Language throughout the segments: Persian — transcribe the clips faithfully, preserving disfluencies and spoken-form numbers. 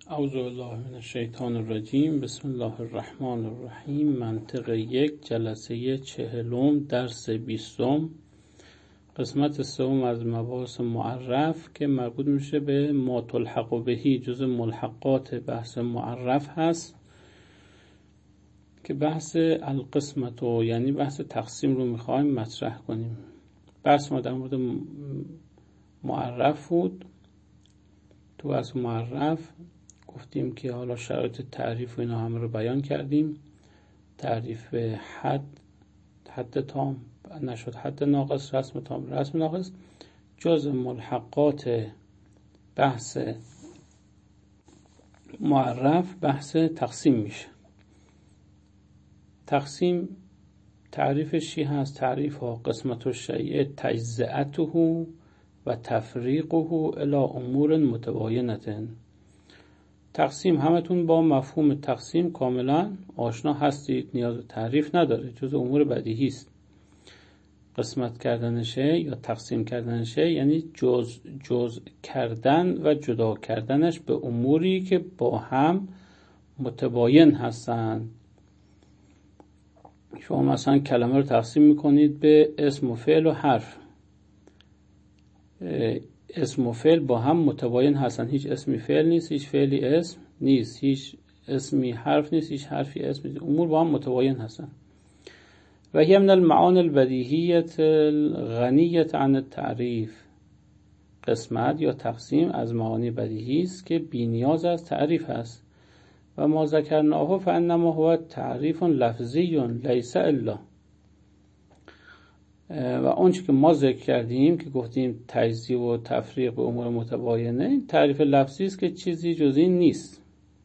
اعوذ بالله من الشیطان الرجیم. بسم الله الرحمن الرحیم. منطق یک، جلسه چهلم، درس بیستم، قسمت سوم از مباحث معرف که مربوط میشه به ما تلحق بهی، جز ملحقات بحث معرف هست که بحث القسمت و یعنی بحث تقسیم رو میخوایم مطرح کنیم. بحث ما در مورد معرف بود. تو بحث معرف گفتیم که حالا شرایط تعریف و اینا همه رو بیان کردیم. تعریف حد، حد تام نشد حد ناقص، رسم تام رسم ناقص. جز ملحقات بحث معرف بحث تقسیم میشه. تقسیم تعریفش چی هست؟ تعریف ها قسمت الشیء تجزئته و تفریقه الی امور متباینه. تقسیم همتون با مفهوم تقسیم کاملا آشنا هستید، نیاز به تعریف نداره، جز امور بدیهی است. قسمت کردنشه یا تقسیم کردنشه یعنی جز جز کردن و جدا کردنش به اموری که با هم متباین هستند. شما مثلا کلمه رو تقسیم میکنید به اسم و فعل و حرف. اسم و فعل با هم متباین هستن، هیچ اسمی فعل نیست، هیچ فعلی اسم نیست، هیچ اسمی حرف نیست، هیچ حرفی اسم نیست، امور با هم متباین هستن. و هی من المعانی البدیهیة الغنیة عن التعریف. قسمت یا تقسیم از معانی بدیهی است که بی‌نیاز از تعریف است. و ما ذکرناه فانما هو تعریف لفظی لیس الا. و آنچه که ما ذکر کردیم که گفتیم تجزیه و تفریق به امور متباینه، این تعریف لفظی است که چیزی جز این نیست.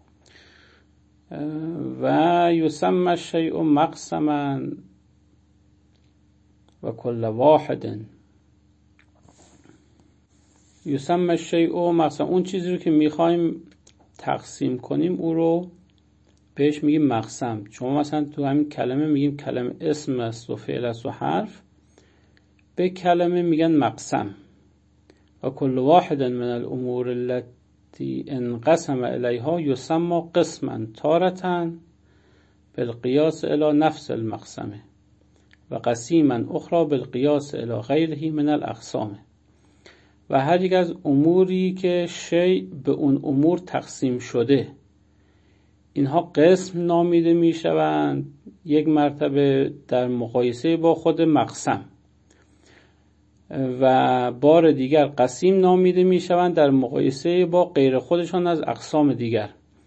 و یسمى الشیء مقسما و کل واحد یسمى الشیء مقسما. اون چیزی رو که میخوایم تقسیم کنیم او رو بهش میگیم مقسم. شما مثلا تو همین کلمه میگیم کلمه اسم است و فعل است و حرف، به کلمه میگن مقسم. و کل واحد من الامور التي انقسم الیها یسمى قسما تارة بالقیاس الی نفس المقسمه و قسیما اخرى بالقیاس الی غیره من الاقسام. و هر یک از اموری که شیء به اون امور تقسیم شده، اینها قسم نامیده میشوند یک مرتبه در مقایسه با خود مقسم، و بار دیگر قسیم نامیده میشوند در مقایسه با غیر خودشان از اقسام دیگر.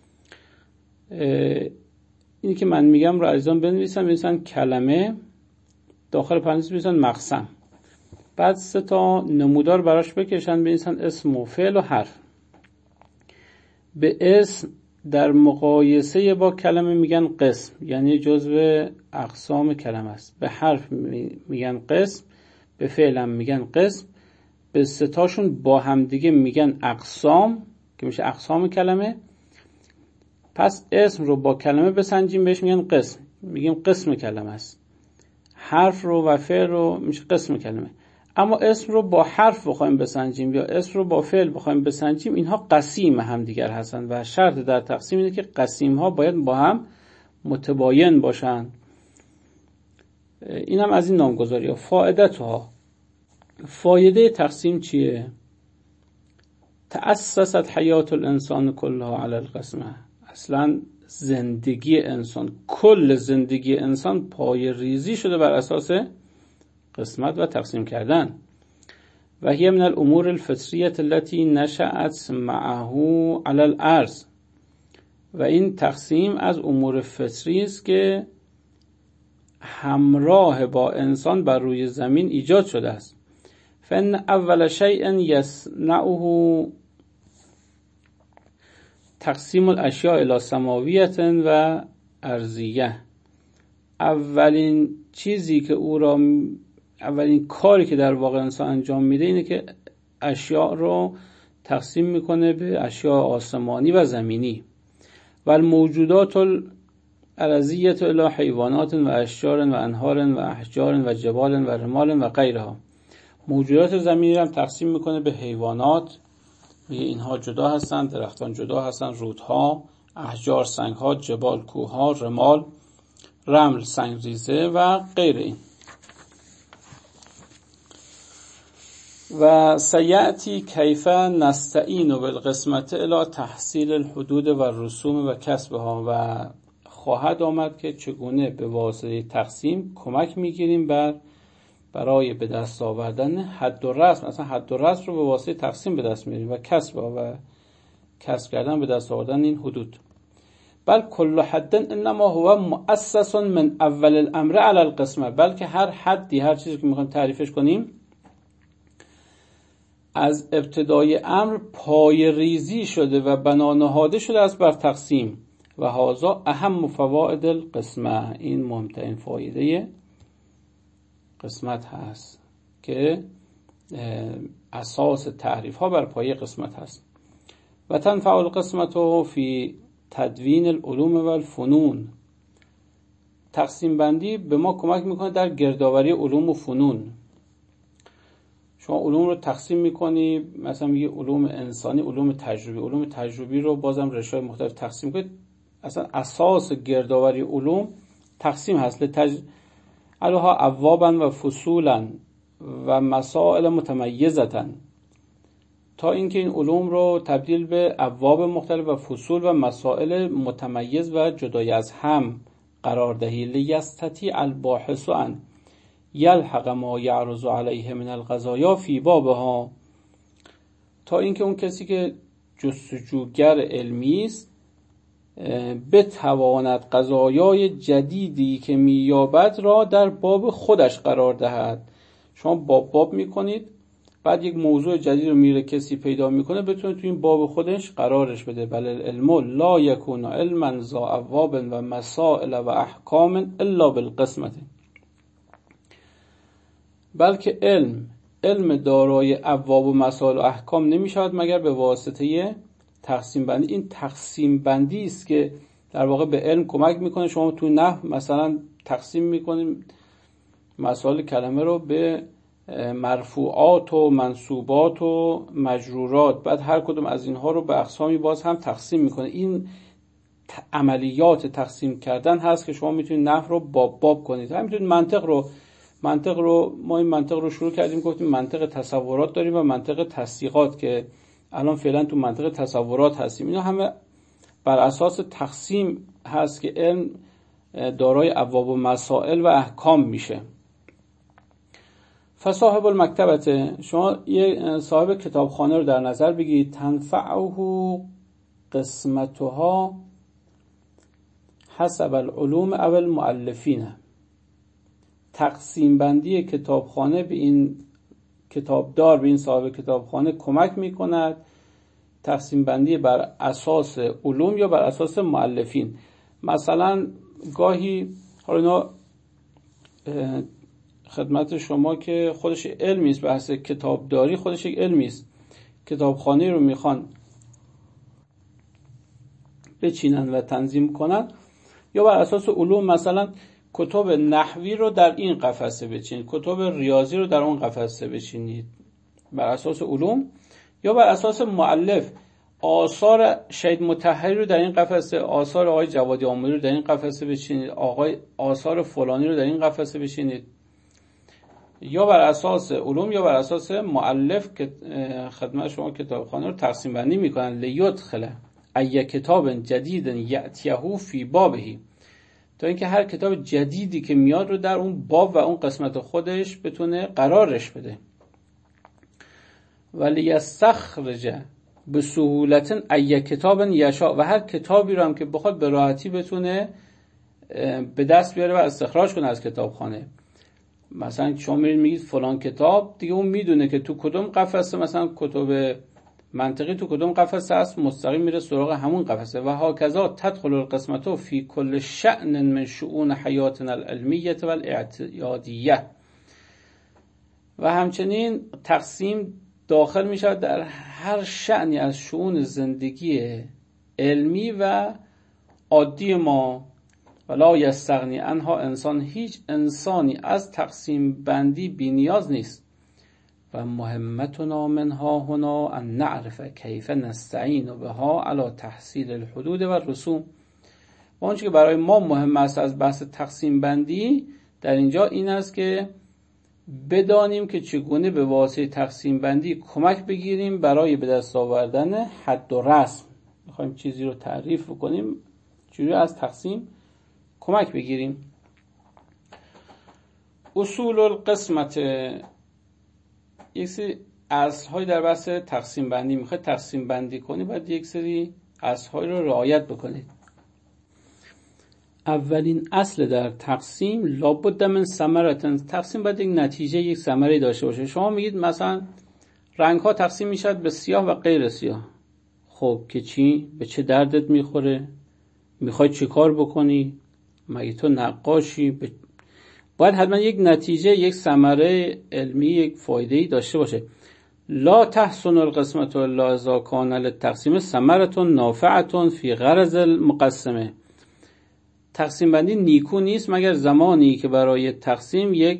اینی که من میگم رو عزیزان بنویسن، بنویسن کلمه، داخل پرانتز بنویسن مقسم، بعد سه تا نمودار براش بکشن، بنویسن اسم و فعل و حرف. به اسم در مقایسه با کلمه میگن قسم، یعنی جزو اقسام کلمه است. به حرف میگن قسم، به فعل هم میگن قسم، به ستاشون با هم دیگه میگن اقسام که میشه اقسام کلمه. پس اسم رو با کلمه بسنجیم بهش میگن قسم، میگیم قسم کلمه است. حرف رو و فعل رو میشه قسم کلمه. اما اسم رو با حرف بخوایم بسنجیم یا اسم رو با فعل بخوایم بسنجیم، اینها قسیم هم دیگر هستن و شرط در تقسیم اینه که قسیم ها باید با هم متباین باشن. این هم از این نامگذاری ها. فائدتها، فایده تقسیم چیه؟ تأسست حیات الانسان کلها علی القسمه. اصلا زندگی انسان، کل زندگی انسان پای ریزی شده بر اساس قسمت و تقسیم کردن. و هی من الامور الفطریه التي نشأت معه علی الارض. و این تقسیم از امور فطری است که همراه با انسان بر روی زمین ایجاد شده است. فان اول شیء یصنعه تقسیم الاشیاء الی سماویه و ارضیه. اولین چیزی که او را اولین کاری که در واقع انسان انجام میده اینه که اشیاء رو تقسیم میکنه به اشیاء آسمانی و زمینی. و الموجودات الارضیه الی حیوانات و اشجار و انهار و احجار و جبال و رمال و غیرها. موجودات زمینی رو هم تقسیم میکنه به حیوانات اینها جدا هستند، درختان جدا هستند، رودها، احجار، سنگها، جبال، کوهها، رمال، رمل، سنگریزه و غیر این. و سیأتی کیف نستعین بالقسمت الی تحصیل الحدود و رسوم و کسبها، و خواهد آمد که چگونه به واسطه تقسیم کمک میگیریم بر برای به دست آوردن حد و رسم. اصلا حد و رسم رو به واسطه تقسیم به دست میاریم و کسبها و کسب کردن به دست آوردن این حدود. بل کل حد انما هو مؤسس من اول الامر علی القسمه، بلکه هر حدی، هر چیزی که میخوایم تعریفش کنیم، از ابتدای امر پای ریزی شده و بنا نهاده شده است بر تقسیم. و هذا اهم فوائد القسمه، این مهمترین فایده قسمت هست که اساس تعریف ها بر پایه قسمت هست. و تنفع القسمت فی تدوین العلوم و الفنون، تقسیم بندی به ما کمک میکنه در گردآوری علوم و فنون. شما علوم رو تقسیم میکنی، مثلا میگه علوم انسانی، علوم تجربی، علوم تجربی رو بازم رشته‌های مختلف تقسیم کنید. اصلا اساس گردآوری علوم تقسیم هست. لتج... الها ابوابا و فصولا و مسائل متمیزه، تا اینکه این علوم رو تبدیل به ابواب مختلف و فصول و مسائل متمیز و جدای از هم قرار دهی. لیستطیع الباحث ان یلحق ما یعرض علیه من القضایا فی بابها، تا اینکه اون کسی که جستجوگر علمی است بتواند قضایای جدیدی که مییابد را در باب خودش قرار دهد. شما باب باب میکنید، بعد یک موضوع جدید رو میره کسی پیدا میکنه بتونه تو این باب خودش قرارش بده. بل العلم لا یکون علما ذا ابواب و مسائل و احکام الا بالقسمت، بلکه علم علم دارای ابواب و مسائل و احکام نمیشود مگر به واسطه تقسیم بندی. این تقسیم بندی است که در واقع به علم کمک میکنه. شما تو نحو مثلا تقسیم میکنیم مسائل کلمه رو به مرفوعات و منصوبات و مجرورات، بعد هر کدوم از اینها رو به اقسامی باز هم تقسیم میکنه. این عملیات تقسیم کردن هست که شما میتونید نحو رو باب باب کنید. همینطور منطق رو منطق رو ما این منطق رو شروع کردیم، گفتیم منطق تصورات داریم و منطق تصدیقات که الان فعلا تو منطق تصورات هستیم. اینا همه بر اساس تقسیم هست که علم دارای ابواب و مسائل و احکام میشه. فصاحب المکتبه، شما یه صاحب کتابخانه رو در نظر بگیرید، تنفعه قسمتها حسب العلوم او المؤلفین، تقسیم بندی کتابخانه به این کتابدار، به این صاحب کتابخانه کمک میکند تقسیم بندی بر اساس علوم یا بر اساس مؤلفین. مثلا گاهی حالا خدمت شما که خودش علمی است، بحث کتابداری خودش یک علمی است. کتابخانه رو میخوان بچینن و تنظیم کنن، یا بر اساس علوم مثلا کتب نحوی رو در این قفسه بچینید، کتب ریاضی رو در اون قفسه بچینید، بر اساس علوم. یا بر اساس مؤلف، آثار شهید مطهری رو در این قفسه، آثار آقای جوادی آموری رو در این قفسه بچینید، آقای آثار فلانی رو در این قفسه بچینید. یا بر اساس علوم یا بر اساس مؤلف که خدمت شما کتابخانه رو تقسیم بندی میکنن. لیدخل ای کتاب جدید یأتیه فی بابه، تا اینکه هر کتاب جدیدی که میاد رو در اون باب و اون قسمت خودش بتونه قرارش بده. ولی یستخرج به سهولت ای کتاب یشاء، و هر کتابی رو هم که بخواد به راحتی بتونه به دست بیاره و استخراج کنه از کتابخانه. مثلا شما میرید میگید فلان کتاب، دیگه اون میدونه که تو کدوم قفسه، مثلا کتب منطقی تو کدوم قفسه است، مستقیم میره سراغ همون قفسه. و هاکذا تدخل القسمت فی کل شأن من شؤون حیاتنا العلمیه و الاعتیادیه، و همچنین تقسیم داخل میشود در هر شأنی از شؤون زندگی علمی و عادی ما. ولا یستغنی عنها انسان، هیچ انسانی از تقسیم بندی بی نیاز نیست. و مهمتنا منها هنا ان نعرف کیف نستعین بها علی تحصیل الحدود و رسوم. و آنچه که برای ما مهم است از بحث تقسیم بندی در اینجا این است که بدانیم که چگونه به واسطه تقسیم بندی کمک بگیریم برای به دست آوردن حد و رسم. میخوایم چیزی رو تعریف کنیم، چجوری از تقسیم کمک بگیریم. اصول القسمت، یک سری اصل‌های در بحث تقسیم بندی. میخواید تقسیم بندی کنی باید یک سری اصل‌های رو رعایت بکنید. اولین اصل در تقسیم لابد من ثمرة، تقسیم باید یک نتیجه، یک ثمره داشته باشه. شما میگید مثلا رنگ ها تقسیم میشد به سیاه و غیر سیاه. خب که چی؟ به چه دردت میخوره؟ میخوای چه کار بکنی؟ مگه تو نقاشی؟ ب... باید حتما یک نتیجه، یک ثمره علمی، یک فایده‌ای داشته باشه. لا تحسن القسمة الا اذا کان للتقسیم ثمرة نافعة فی غرض المقسمه. تقسیم بندی نیکو نیست مگر زمانی که برای تقسیم یک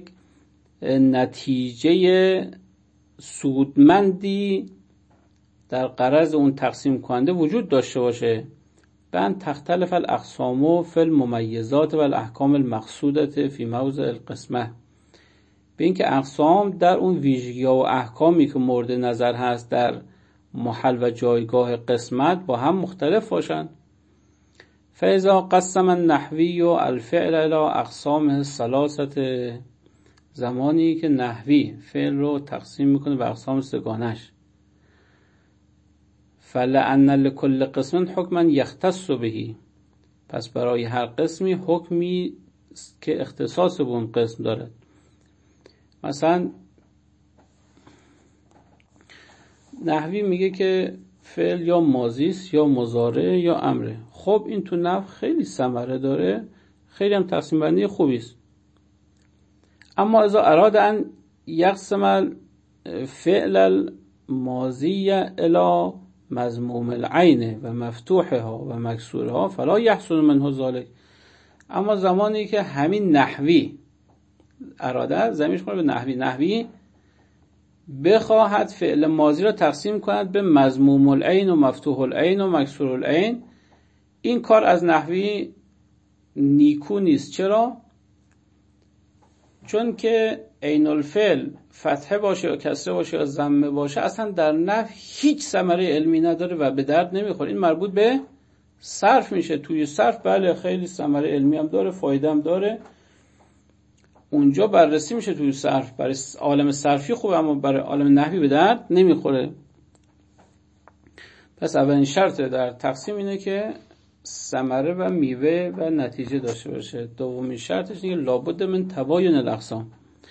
نتیجه سودمندی در غرض اون تقسیم کننده وجود داشته باشه. بن تختلف الاقسام فی الممیزات و الاحکام المقصودة فی موضع القسمه. به اینکه اقسام در اون ویژگی‌ها و احکامی که مورد نظر هست در محل و جایگاه قسمت با هم مختلف باشند. فاذا قسم النحوی الفعل الى اقسامه الثلاثه، زمانی که نحوی فعل رو تقسیم میکنه به اقسام سگانش، فلأن لكل قسم حکما یختص به، پس برای هر قسمی حکمی که اختصاص به اون قسم دارد. مثلا نحوی میگه که فعل یا ماضی است یا مضارع یا امره. خب این تو نحو خیلی ثمره داره، خیلی هم تقسیم بندی خوبی است. اما اذا اراد ان یقسم فعل الماضی الی مضموم العین و مفتوحها و مکسورها فلا یحصل منه ذلك. اما زمانی که همین نحوی اراده زمینش کنه به نحوی نحوی بخواهد فعل ماضی را تقسیم کند به مضموم العین و مفتوح العین و مکسور العین، این کار از نحوی نیکو نیست. چرا؟ چون که عین الفعل فتحه باشه یا کسره باشه یا ضمه باشه اصلا در نحو هیچ ثمره علمی نداره و به درد نمیخوره. این مربوط به صرف میشه. توی صرف بله خیلی ثمره علمی هم داره، فایده هم داره، اونجا بررسی میشه توی صرف، برای عالم صرفی خوبه اما برای عالم نحوی به درد نمیخوره. پس اولین شرط در تقسیم اینه که ثمره و میوه و نتیجه داشته باشه. دومین شرطش اینه که لابد من تباین الاقسام،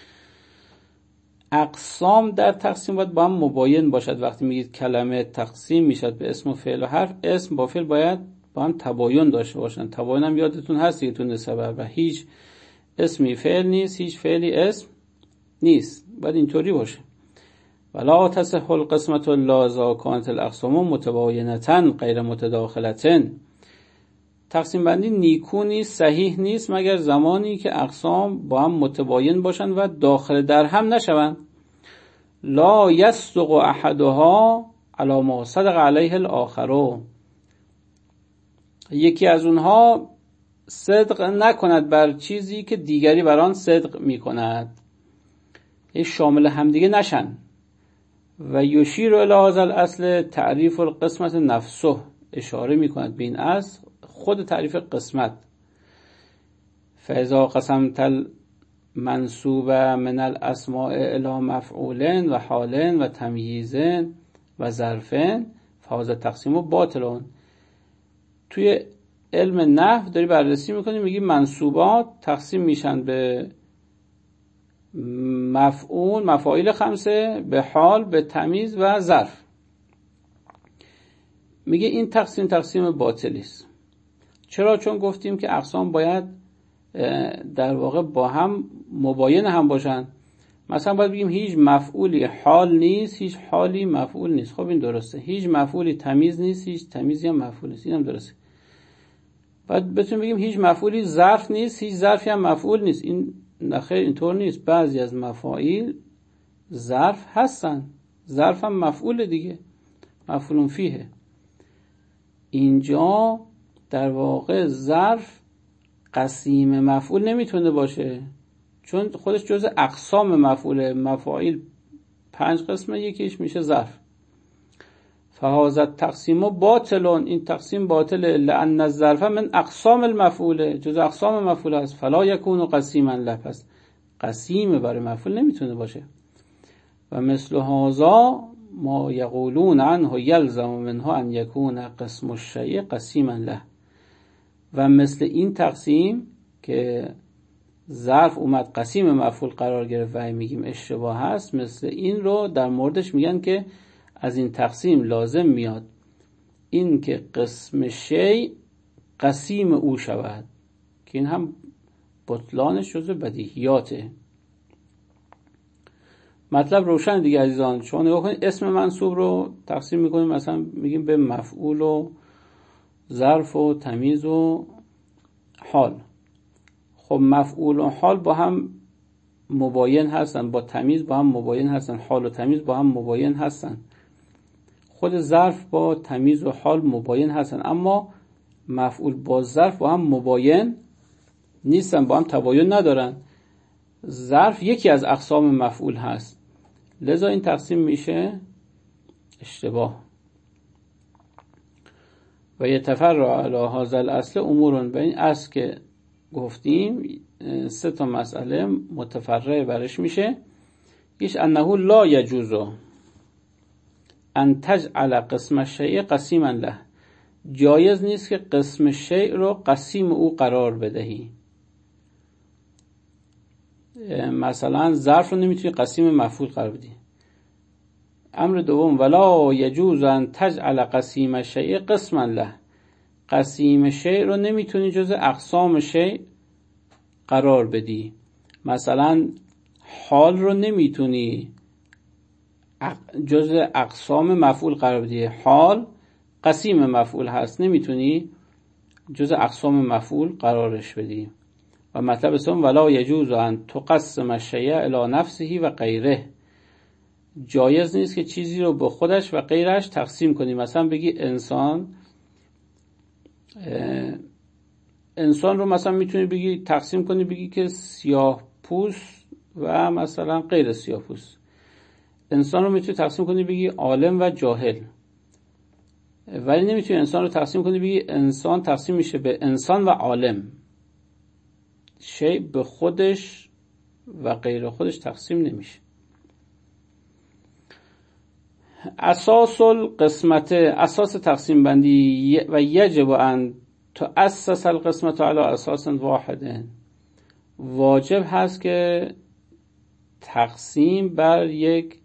اقسام در تقسیم باید با هم مباین باشد. وقتی میگید کلمه تقسیم میشد به اسم و فعل و حرف، اسم با فعل باید با هم تباین داشته باشن. تباین هم یادتون هست دیگه تو نسبه، و هیچ اسمی فعل نیست، هیچ فعلی اسم نیست، باید اینطوری باشه. ولا تصح القسمة الا اذا كانت الاقسام متباینة غیر متداخلة. تقسیم بندی نیکو نیست، صحیح نیست مگر زمانی که اقسام با هم متباین باشن و داخل در هم نشوند. لا یصدق احدها علی ما صدق علیه الاخر. یکی از اونها صدق نکند بر چیزی که دیگری بر آن صدق میکند، یه شامل همدیگه نشن. و یشیر الی هذا الاصل تعریف القسمت نفسه، اشاره میکند به این اصل خود تعریف قسمت. فاذا قسمت المنصوب من الاسماء الی مفعول و حال و تمییز و ظرف فهذا تقسیم باطل. توی علم نحو داری بررسی میکنی، میگی منصوبات تقسیم میشن به مفعول، مفاعیل خمسه، به حال، به تمییز و ظرف. میگه این تقسیم تقسیم باطلی است. چرا؟ چون گفتیم که اقسام باید در واقع با هم مباین هم باشن. مثلا باید بگیم هیچ مفعولی حال نیست، هیچ حالی مفعول نیست. خب این درسته. هیچ مفعولی تمیز نیست، هیچ تمیزی هم مفعول نیست. این هم درسته. بعد بتونیم بگیم هیچ مفعولی ظرف نیست، هیچ ظرفی هم مفعول نیست. این نخیر، اینطور نیست. بعضی از مفاعیل ظرف هستن، ظرف هم مفعول دیگه، مفعول فیه. اینجا در واقع ظرف قسیم مفعول نمیتونه باشه، چون خودش جزء اقسام مفعوله. مفاعیل پنج قسمه، یکیش میشه ظرف. فهذا تقسیم باطلون، این تقسیم باطله، لأن الظرف من اقسام المفعوله، جزء اقسام مفعول است. فلا یکون قسیما له، پس قسیم برای مفعول نمیتونه باشه. و مثل هذا ما یقولون عنه یلزم منها ان یکون قسم الشیء قسیما له. و مثل این تقسیم که ظرف اومد قسیم مفعول قرار گرفت و میگیم اشتباه هست، مثل این رو در موردش میگن که از این تقسیم لازم میاد این که قسم شیء قسیم او شود، که این هم بطلانش جزو بدیهیاته. مطلب روشن دیگه عزیزان. شما نگاه کنید، اسم منصوب رو تقسیم میکنیم، مثلا میگیم به مفعول و ظرف و تمیز و حال. خب مفعول و حال با هم مباین هستن، با تمیز با هم مباین هستن، حال و تمیز با هم مباین هستن، خود ظرف با تمیز و حال مباین هستن، اما مفعول با ظرف با هم مباین نیستن، با هم تباین ندارن. ظرف یکی از اقسام مفعول هست، لذا این تقسیم میشه اشتباه. و یتفرع علی هذا الاصل امور، به این اصل که گفتیم سه تا مسئله متفرع برش میشه. ایش انه لا یجوز ان تجعل قسم الشیء قسیما له، جایز نیست که قسم شیء رو قسیم او قرار بدهی. مثلا ظرف رو نمیتونی قسیم مفعول قرار بدی. امر دوم ولا یجوز ان تجعل قسیم الشیء قسما له، قسیم شیء رو نمیتونی جز اقسام شیء قرار بدی. مثلا حال رو نمیتونی جز اقسام مفعول قرار بدی، حال قسیم مفعول هست، نمیتونی جز اقسام مفعول قرارش بدی. و مطلب سوم ولا یجوز ان تقسم الشیء الی نفسه و غیره، جایز نیست که چیزی رو به خودش و غیرش تقسیم کنی. مثلا بگی انسان انسان رو مثلا میتونی بگی تقسیم کنی، بگی که سیاه پوست و مثلا غیر سیاه پوست. انسان رو میتونی تقسیم کنی بگی عالم و جاهل، ولی نمیتونی انسان رو تقسیم کنی بگی انسان تقسیم میشه به انسان و عالم. شیء به خودش و غیر خودش تقسیم نمیشه. اساس القسمت، اساس تقسیم بندی و یجب ان تؤسس القسمت علی اساس واحد، واجب هست که تقسیم بر یک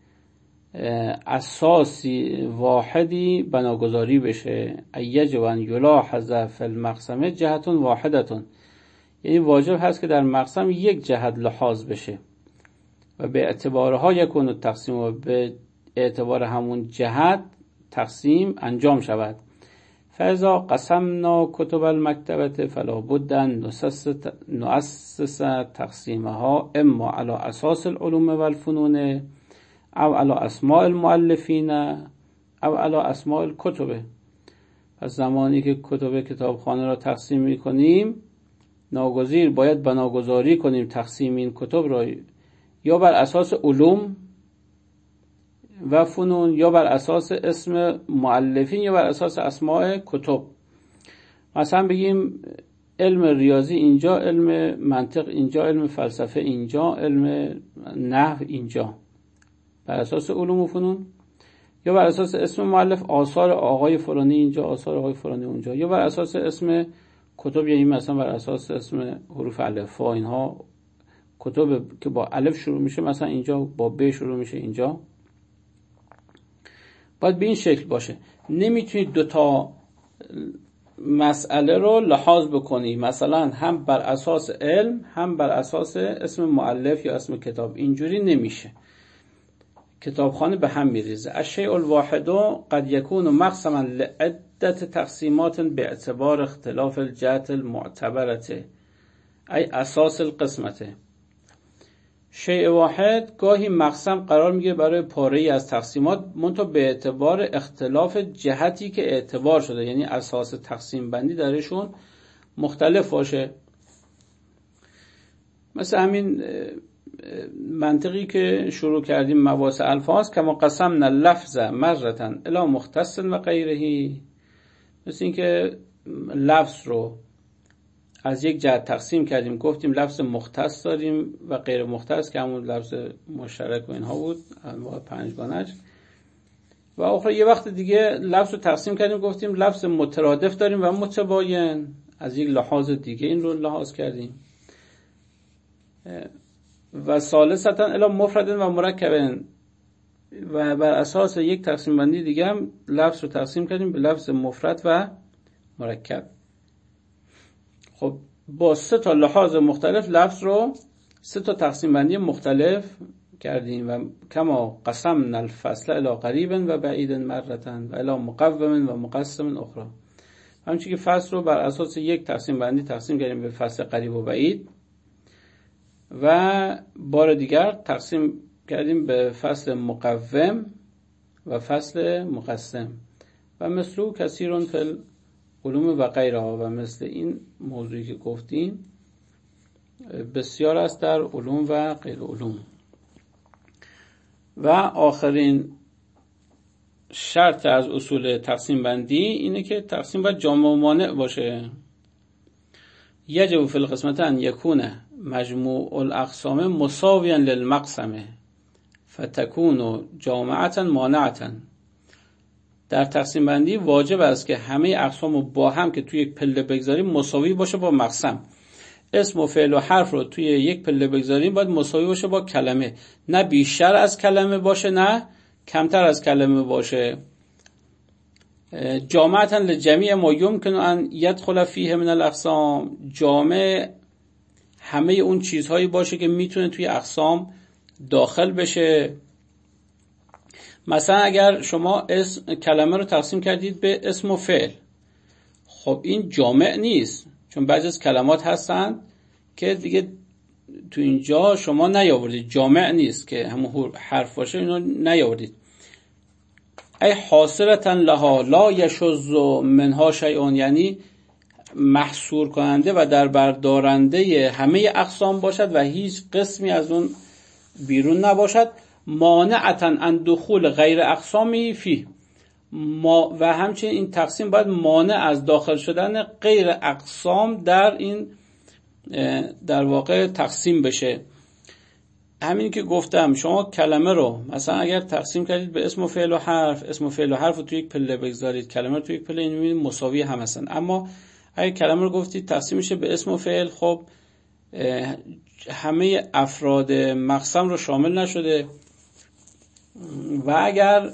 اساسی واحدی بناگذاری بشه. یجب ان یلاحظ فی المقسمه جهت واحدة، یعنی واجب هست که در مقسم یک جهت لحاظ بشه و به اعتبارها یکون التقسیم، و به اعتبار همون جهت تقسیم انجام شود. فاذا قسمنا کتب المکتبه فلا بد ان نؤسس تقسیمها اما على اساس العلوم والفنون او على اسماء المؤلفین او على اسماء الکتب. پس زمانی که کتب کتابخانه را تقسیم می‌کنیم، ناگزیر باید بناگذاری کنیم تقسیم این کتب را یا بر اساس علوم و فنون، یا بر اساس اسم مؤلفین، یا بر اساس اسماء کتب. مثلا بگیم علم ریاضی اینجا، علم منطق اینجا، علم فلسفه اینجا، علم نحو اینجا، بر اساس علوم و فنون، یا بر اساس اسم مؤلف آثار آقای فلانی اینجا، آثار آقای فلانی اونجا، یا بر اساس اسم کتب، یعنی مثلا بر اساس اسم حروف الفا، اینها کتب که با الف شروع میشه مثلا اینجا، با ب شروع میشه اینجا. باید به این شکل باشه. نمیتونید دوتا مسئله رو لحاظ بکنی، مثلا هم بر اساس علم هم بر اساس اسم مؤلف یا اسم کتاب، اینجوری نمیشه. کتابخانه به هم میریزه. الشیء الواحد قد یکون مقسما لعدة تقسیمات باعتبار اختلاف الجهت المعتبرة ای اساس القسمت. شیء واحد گاهی مقسم قرار میگه برای پاره‌ای از تقسیمات، منتها به اعتبار اختلاف جهتی که اعتبار شده، یعنی اساس تقسیم بندی درشون مختلف باشه. مثل همین منطقی که شروع کردیم مباحث الفاظ، کما قسمنا اللفظ مرة الی مختص و غیره، مثل این که لفظ رو از یک جهت تقسیم کردیم، گفتیم لفظ مختص داریم و غیر مختص که همون لفظ مشترک و اینها بود، انواع پنجگانش. و آخر یه وقت دیگه لفظ رو تقسیم کردیم، گفتیم لفظ مترادف داریم و متباین، از یک لحاظ دیگه این رو لحاظ کردیم. و ثالثتا الی مفرد و مرکب، و بر اساس یک تقسیم بندی دیگه هم لفظ رو تقسیم کردیم به لفظ مفرد و مرکب. خب با سه تا لحاظ مختلف لفظ رو سه تا تقسیم بندی مختلف کردیم. و کما قسمنا الفصل الی قریب و بعید مرة و الی مقوم و مقسم اخرى، همچنین که فصل رو بر اساس یک تقسیم بندی تقسیم کردیم به فصل قریب و بعید، و بار دیگر تقسیم کردیم به فصل مقوم و فصل مقسم. و مثل کثیرون فی علوم و غیره، و مثل این موضوعی که گفتیم بسیار است در علوم و غیر علوم. و آخرین شرط از اصول تقسیم بندی اینه که تقسیم باید جامع و مانع باشه. یجب فی القسمة ان یکون مجموع الاقسام مساویا للمقسمه فتکون جامعة مانعة. در تقسیم بندی واجب است که همه اقسام رو با هم که توی یک پله بگذاریم مساوی باشه با مقسم. اسم و فعل و حرف رو توی یک پله بگذاریم باید مساوی باشه با کلمه، نه بیشتر از کلمه باشه نه کمتر از کلمه باشه. جامعة لجمیع ما یمکن ان یدخل فیه من الاقسام، جامع همه اون چیزهایی باشه که میتونه توی اقسام داخل بشه. مثلا اگر شما اسم کلمه رو تقسیم کردید به اسم و فعل، خب این جامع نیست، چون بعضی از کلمات هستن که دیگه تو اینجا شما نیاوردید، جامع نیست که همون حرف باشه، اینو نیاوردید. ای حاصلتا لها لا یشذ منها شیء، یعنی محصور کننده و در بردارنده همه اقسام باشد و هیچ قسمی از اون بیرون نباشد. مانعتا عن دخول غیر اقسامی فی، ما و همچنین این تقسیم باید مانع از داخل شدن غیر اقسام در این در واقع تقسیم بشه. همین که گفتم شما کلمه رو مثلا اگر تقسیم کردید به اسم و فعل و حرف، اسم و فعل و حرف رو توی یک پله بگذارید، کلمه رو توی یک پله، این مساوی هم هستن. اما اگر کلمه رو گفتید تقسیم میشه به اسم و فعل، خب همه افراد مقسم رو شامل نشده. و اگر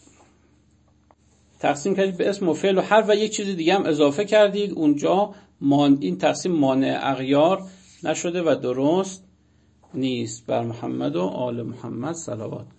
تقسیم کردید به اسم و فعل و حرف و یک چیز دیگه هم اضافه کردید، اونجا این تقسیم مانع اغیار نشده و درست نیست. بر محمد و آل محمد صلوات.